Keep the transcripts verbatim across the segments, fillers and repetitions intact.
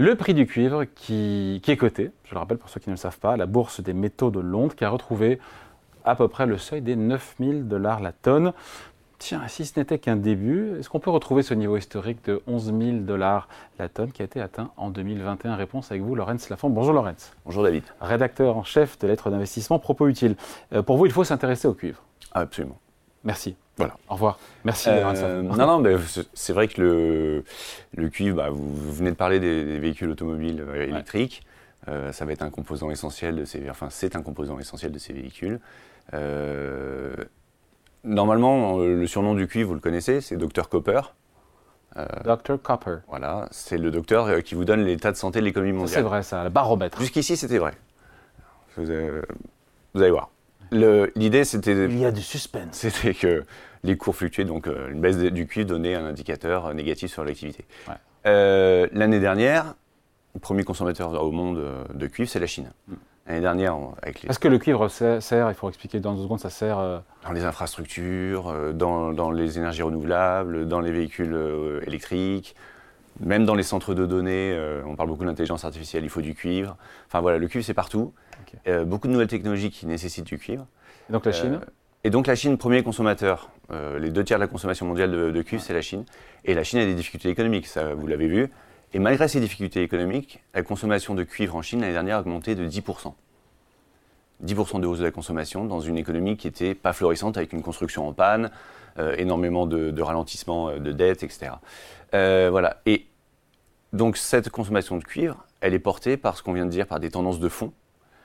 Le prix du cuivre qui, qui est coté, je le rappelle pour ceux qui ne le savent pas, la bourse des métaux de Londres qui a retrouvé à peu près le seuil des neuf mille dollars la tonne. Tiens, si ce n'était qu'un début, est-ce qu'on peut retrouver ce niveau historique de onze mille dollars la tonne qui a été atteint en deux mille vingt et un? Réponse avec vous, Laurence Lafont. Bonjour Laurence. Bonjour David. Rédacteur en chef de lettres d'investissement Propos Utiles. Euh, pour vous, il faut s'intéresser au cuivre. Ah, absolument. Merci. Voilà. Au revoir. Merci euh, Laurence Lafont. Non, non, mais c'est vrai que le, le cuivre, bah, vous, vous venez de parler des, des véhicules automobiles euh, électriques. Ouais. Euh, ça va être un composant essentiel de ces, enfin, c'est un composant essentiel de ces véhicules. Euh, Normalement, le surnom du cuivre, vous le connaissez, c'est docteur Copper. Euh, docteur Copper. Voilà, c'est le docteur qui vous donne l'état de santé de l'économie mondiale. C'est vrai ça, le baromètre. Jusqu'ici, c'était vrai. Vous, avez, vous allez voir. Le, l'idée, c'était... Il y a du suspense. C'était que les cours fluctuaient, donc une baisse du cuivre donnait un indicateur négatif sur l'activité. Ouais. Euh, l'année dernière, le premier consommateur au monde de cuivre, c'est la Chine. Mm. L'année dernière, avec les... Est-ce que le cuivre sert, il faut expliquer dans deux secondes, ça sert... Euh... Dans les infrastructures, dans, dans les énergies renouvelables, dans les véhicules euh, électriques, même dans les centres de données, euh, on parle beaucoup d'intelligence artificielle, il faut du cuivre. Enfin voilà, le cuivre c'est partout. Okay. Euh, beaucoup de nouvelles technologies qui nécessitent du cuivre. Et donc la Chine euh, Et donc la Chine, premier consommateur. Euh, les deux tiers de la consommation mondiale de, de cuivre, ouais. c'est la Chine. Et la Chine a des difficultés économiques, ça vous l'avez vu. Et malgré ces difficultés économiques, la consommation de cuivre en Chine l'année dernière a augmenté de dix pour cent. dix pour cent de hausse de la consommation dans une économie qui n'était pas florissante, avec une construction en panne, euh, énormément de, de ralentissement de dettes, et cetera. Euh, voilà. Et donc cette consommation de cuivre, elle est portée par ce qu'on vient de dire, par des tendances de fond,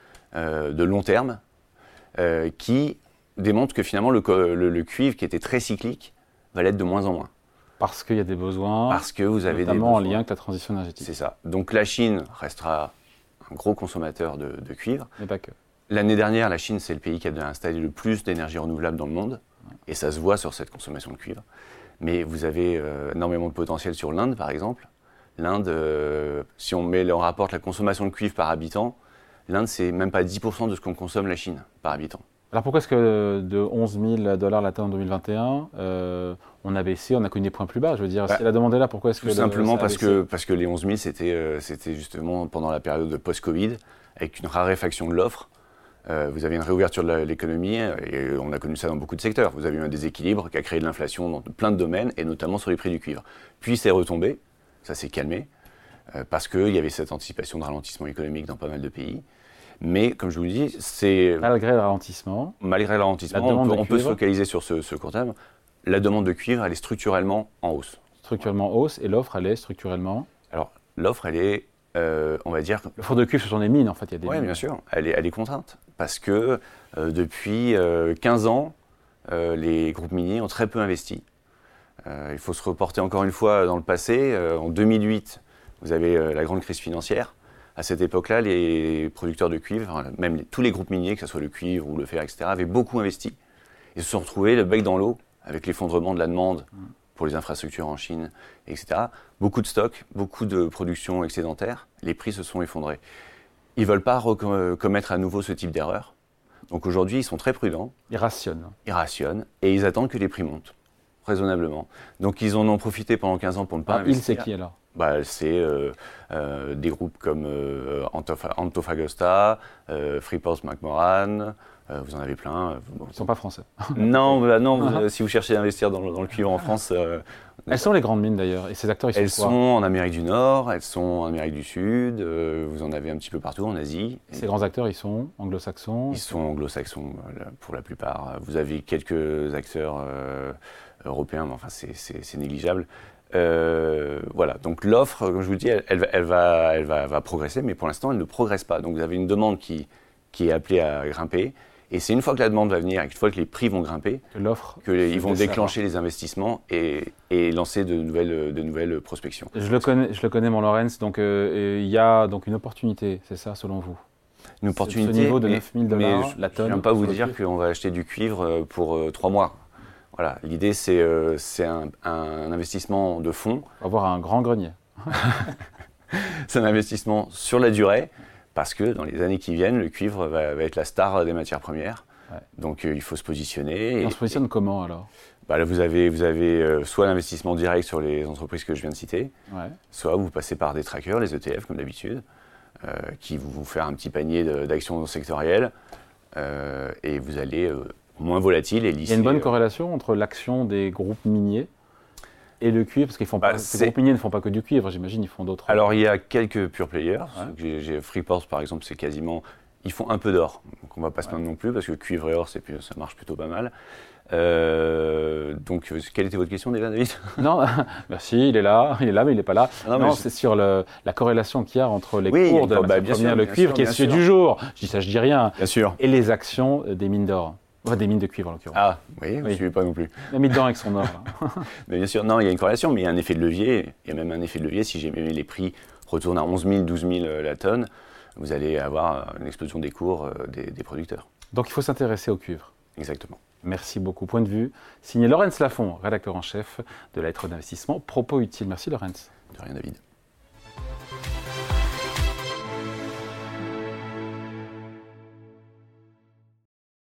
euh, de long terme, euh, qui démontrent que finalement le, le, le cuivre, qui était très cyclique, va l'être de moins en moins. Parce qu'il y a des besoins, Parce que vous avez notamment des besoins. en lien avec la transition énergétique. C'est ça. Donc la Chine restera un gros consommateur de, de cuivre. Mais pas que. L'année dernière, la Chine, c'est le pays qui a installé le plus d'énergie renouvelable dans le monde. Et ça se voit sur cette consommation de cuivre. Mais vous avez euh, énormément de potentiel sur l'Inde, par exemple. L'Inde, euh, si on met en rapport la consommation de cuivre par habitant, l'Inde, c'est même pas dix pour cent de ce qu'on consomme la Chine par habitant. Alors pourquoi est-ce que de onze mille dollars la tonne en deux mille vingt et un, euh, on a baissé, on a connu des points plus bas? Je veux dire, bah, si la demande est là, pourquoi est-ce que... Tout simplement le, parce, que, parce que les onze mille, c'était, euh, c'était justement pendant la période de post-Covid, avec une raréfaction de l'offre. Euh, vous avez une réouverture de la, l'économie, et on a connu ça dans beaucoup de secteurs. Vous avez eu un déséquilibre qui a créé de l'inflation dans plein de domaines, et notamment sur les prix du cuivre. Puis c'est retombé, ça s'est calmé, euh, parce qu'il y avait cette anticipation de ralentissement économique dans pas mal de pays. Mais comme je vous le dis, c'est... Malgré le ralentissement, Malgré le ralentissement, on, peut, on peut se focaliser sur ce, ce court terme. La demande de cuivre, elle est structurellement en hausse. Structurellement en hausse, et l'offre, elle est structurellement... Alors, l'offre, elle est, euh, on va dire... Le four de cuivre, ce sont des mines, en fait, il y a des Oui, mines. bien sûr, elle est, elle est contrainte. Parce que euh, depuis euh, quinze ans, euh, les groupes miniers ont très peu investi. Euh, il faut se reporter encore une fois dans le passé. Euh, en deux mille huit, vous avez euh, la grande crise financière. À cette époque-là, les producteurs de cuivre, même les, tous les groupes miniers, que ce soit le cuivre ou le fer, et cetera, avaient beaucoup investi. Ils se sont retrouvés le bec dans l'eau avec l'effondrement de la demande pour les infrastructures en Chine, et cetera. Beaucoup de stocks, beaucoup de production excédentaire. Les prix se sont effondrés. Ils ne veulent pas recom- commettre à nouveau ce type d'erreur. Donc aujourd'hui, ils sont très prudents. Ils rationnent. Ils rationnent et ils attendent que les prix montent, raisonnablement. Donc ils en ont profité pendant quinze ans pour ne pas ah, investir. Il, c'est qui alors? Bah, c'est euh, euh, des groupes comme euh, Antof- Antofagasta, euh, Freeport-McMoRan, euh, vous en avez plein. Ils ne sont pas français. Non, bah, non vous, euh, si vous cherchez à investir dans, dans le cuivre en France... Euh, elles sont les grandes mines d'ailleurs, et ces acteurs, ils sont Elles quoi? sont en Amérique du Nord, elles sont en Amérique du Sud, euh, vous en avez un petit peu partout, en Asie. Et ces grands acteurs, ils sont anglo-saxons? Ils sont anglo-saxons pour la plupart. Vous avez quelques acteurs euh, européens, mais enfin c'est, c'est, c'est négligeable. Euh, voilà, donc l'offre, comme je vous le dis, elle, elle, elle, va, elle va, va progresser, mais pour l'instant, elle ne progresse pas. Donc vous avez une demande qui, qui est appelée à grimper, et c'est une fois que la demande va venir, et une fois que les prix vont grimper, que l'offre qu'ils vont déclencher les investissements et, et lancer de nouvelles, de nouvelles prospections. Je le connais, je le connais mon Laurence, donc il euh, y a donc une opportunité, c'est ça selon vous? Une opportunité, ce niveau de mais, neuf mille dollars la tonne. Je ne viens pas vous dire qu'on va acheter du cuivre pour euh, trois mois. Voilà, l'idée c'est, euh, c'est un, un investissement de fonds. On va avoir un grand grenier. C'est un investissement sur la durée, parce que dans les années qui viennent, le cuivre va, va être la star des matières premières. Ouais. Donc euh, il faut se positionner. Et on et, se positionne et, comment alors? Bah là, vous avez, vous avez euh, soit l'investissement direct sur les entreprises que je viens de citer, ouais. soit vous passez par des trackers, les E T F comme d'habitude, euh, qui vont vous faire un petit panier de, d'actions sectorielles euh, et vous allez euh, moins volatile et lisser. Il y a une bonne euh, corrélation entre l'action des groupes miniers et le cuivre, parce qu'ils font bah, pas, ces groupes miniers ne font pas que du cuivre, j'imagine, ils font d'autres. Alors il y a quelques pure players. Ouais. J'ai, j'ai Freeport par exemple, c'est quasiment, ils font un peu d'or, donc on va pas se Ouais. plaindre non plus parce que cuivre et or, c'est, ça marche plutôt pas mal. Euh, donc, quelle était votre question déjà, David? Non, merci, il est là, il est là, mais il n'est pas là. Ah non, non, mais c'est je... sur le, la corrélation qu'il y a entre les oui, cours de la bah, matière bien première, sûr, le bien cuivre, sûr, qui est bien le sujet sûr. du jour. Je dis ça, je dis rien. Bien sûr. Et les actions des mines d'or. Enfin, des mines de cuivre, en l'occurrence. Ah, oui, vous ne Oui. suivez pas non plus. Il a mis dedans avec son or. Là. Mais bien sûr, non, il y a une corrélation, mais il y a un effet de levier. Il y a même un effet de levier. Si jamais les prix retournent à onze mille, douze mille la tonne, vous allez avoir une explosion des cours des, des producteurs. Donc il faut s'intéresser au cuivre. Exactement. Merci beaucoup. Point de vue. Signé Laurence Lafont, rédacteur en chef de la lettre d'investissement Propos Utiles. Merci Laurence. De rien, David.